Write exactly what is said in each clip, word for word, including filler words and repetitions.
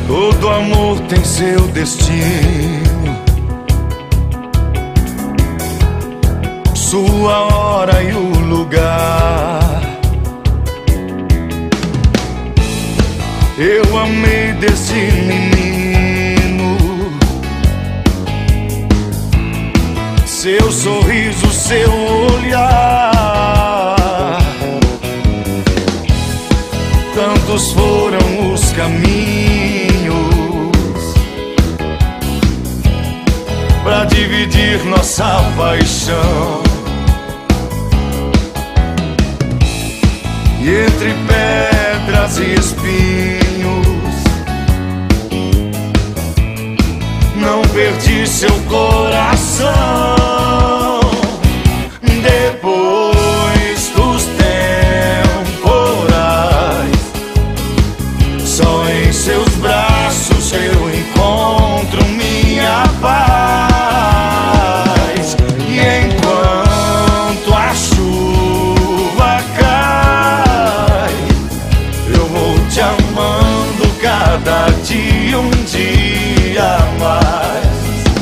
Todo amor tem seu destino, sua hora e o lugar. Eu amei desse menino, seu sorriso, seu olhar. Tantos foram os caminhos pra dividir nossa paixão. E entre pedras e espinhos não perdi seu coração. Depois dos temporais, só em seus braços eu encontro minha paz. E enquanto a chuva cai, eu vou te amando cada dia, um dia mais.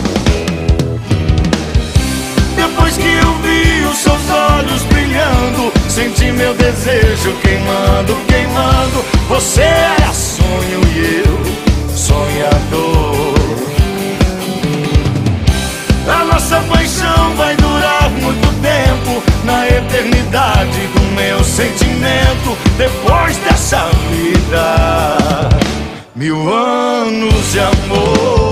Depois que eu vi os seus olhos brilhando, senti meu desejo queimando, queimando. Você era sonho e eu sonhador. A nossa paixão vai durar muito tempo, na eternidade do meu sentimento. Depois dessa vida, mil anos de amor.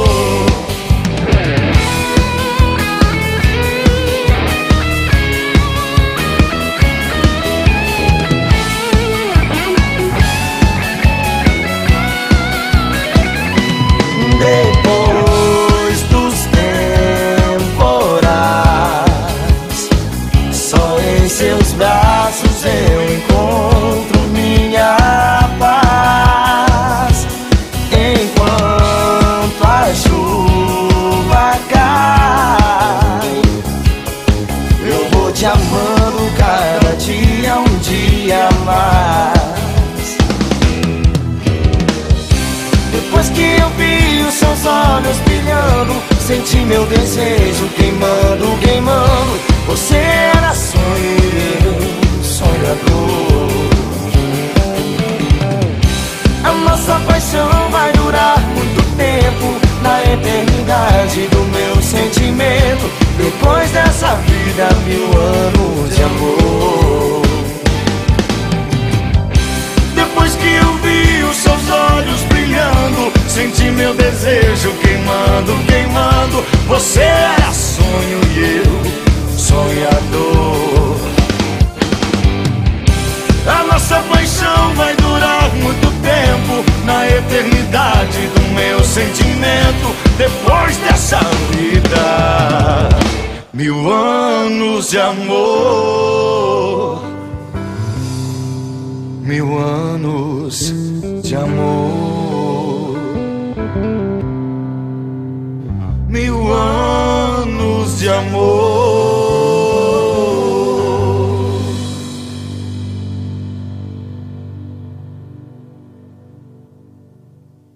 Depois dos temporais, só em seus braços eu encontro minha paz. Enquanto a chuva cai, eu vou te amando cada dia, um dia mais. Depois que eu vi os seus olhos brilhando, senti meu desejo queimando, queimando. Você era sonho e eu sonhador. A nossa paixão vai durar muito tempo, na eternidade do meu sentimento. Depois dessa vida, mil anos de amor. Depois que eu vi os seus olhos brilhando, senti meu desejo queimando, queimando. Você era sonho e eu sonhador. A nossa paixão vai durar muito tempo, na eternidade do meu sentimento. Depois dessa vida, mil anos de amor. Mil anos de amor. Mil anos de amor.